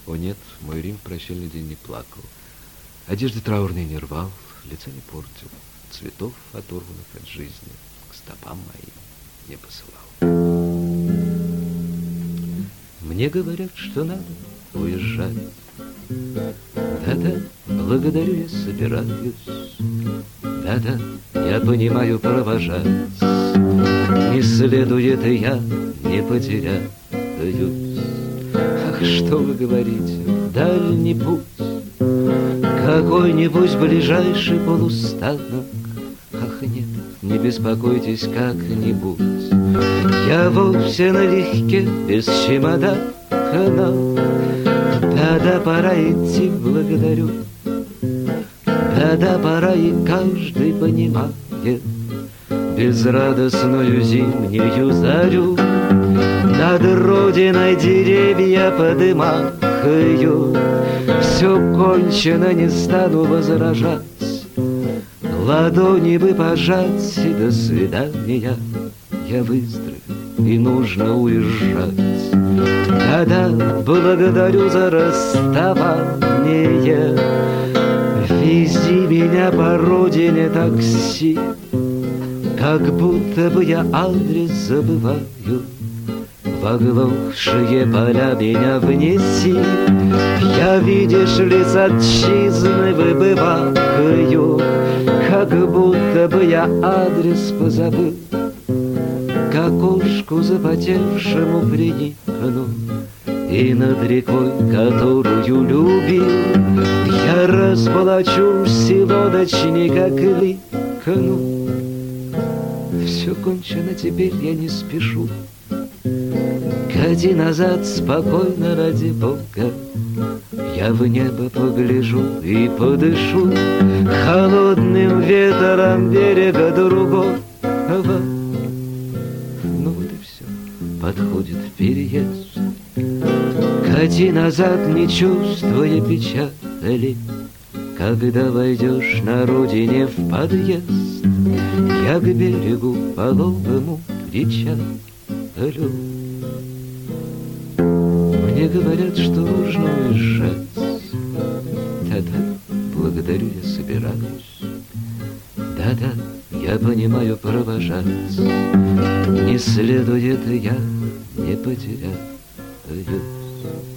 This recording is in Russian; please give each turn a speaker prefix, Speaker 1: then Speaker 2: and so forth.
Speaker 1: О нет, мой Рим в прощальный день не плакал. Одежды траурные не рвал, лица не портил. Цветов, оторванных от жизни, к стопам моим не посылал. Мне говорят, что надо уезжать. Да-да, благодарю, я собираюсь. Да-да, я понимаю, провожать не следует, и я не потеряюсь. Ах, что вы говорите, дальний путь, какой-нибудь ближайший полустанок. Ах, нет, не беспокойтесь как-нибудь, я вовсе налегке, без чемодана. Да-да, пора идти, благодарю. Да-да, пора, и каждый понимает безрадостную зимнюю зарю. Над родиной деревья подымаю, все кончено, не стану возражать. Ладони бы пожать, и до свидания. Я выздоровел, и нужно уезжать. Да-да, благодарю за расставание. Вези меня по родине такси, как будто бы я адрес забываю. В оглохшие поля меня внеси, я, видишь ли, с отчизны выбываю, как будто бы я адрес позабыл. К окошку запотевшему приникну, и над рекой, которую любил, я расплачусь и лодочника кликну. Все кончено, теперь я не спешу. Кати назад спокойно, ради Бога. Я в небо погляжу и подышу холодным ветром берега другого. Ну вот и все, подходит переезд. Кати назад, не чувствуя печали. Когда войдешь на родине в подъезд, я к берегу пологому причалю. Мне говорят, что нужно уезжать. Да-да, благодарю, я собираюсь. Да-да, я понимаю, провожать не следует, и я не потеряюсь.